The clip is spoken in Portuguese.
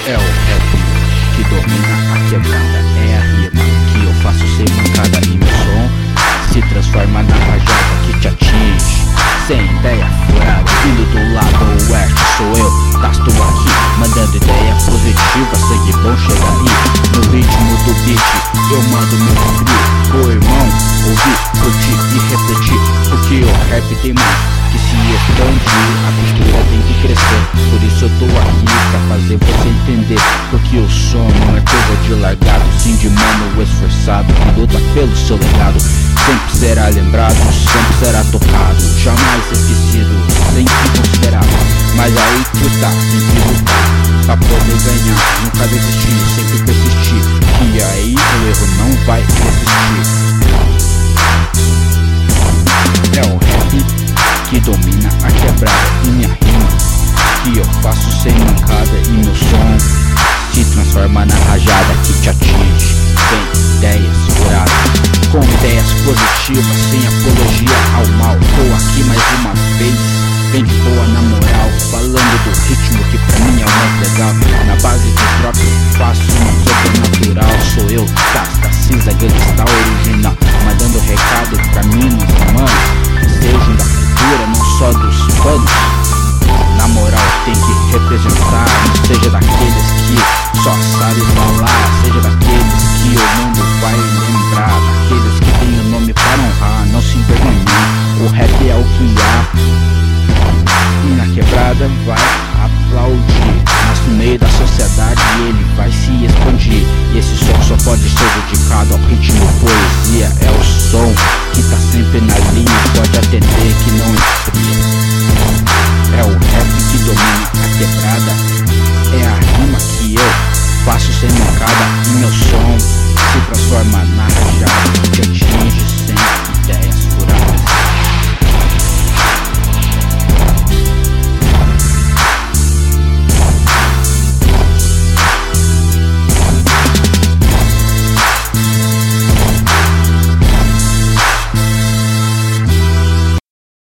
É o rap que domina a quebrada, é a rima que eu faço sem mancada e meu som se transforma na rajada que te atinge, sem ideia furada. Vindo do lado oeste sou eu, tasto aqui, mandando ideia positiva, sangue bom chega aí. No ritmo do beat eu mando meu frio, o irmão ouvir, curtir e refletir, porque o rap tem mais que se expandir, a cultura tem que crescer. Por isso eu tô aqui pra fazer você entender, porque o som não é coisa de largado, sim de mano esforçado que luta pelo seu legado. Sempre será lembrado, sempre será tocado, jamais esquecido, sempre considerado. Mas aí que tá, tem que lutar pra poder ganhar, nunca desistir, sempre persistir, que aí o erro não vai existir. É o rap que domina a quebrada e minha rima que eu faço sem mancada e meu som se transforma na rajada que te atinge, sem ideias furadas, com ideias positivas, sem apologia ao mal. Tô aqui mais uma vez, bem de boa na moral, falando do ritmo que pra mim é o mais legal. Na base do próprio faço uma sobrenatural, sou eu, Tasta, Cisa, gangsta original, mandando recado pra mim, humanos, sejam da cultura, não só dos panos. Na moral tem que representar, não seja daqueles que só sabem falar, seja daqueles que o mundo vai lembrar, daqueles que tem o nome para honrar, não se envergonhar. O rap é o que há e na quebrada vai aplaudir, mas no meio da sociedade ele vai se expandir. E esse som só pode ser dedicado ao ritmo poesia, é o som que tá sempre na linha, pode atender que não esfria. É o rap que domina a quebrada, é a rima que eu faço sem mancada e meu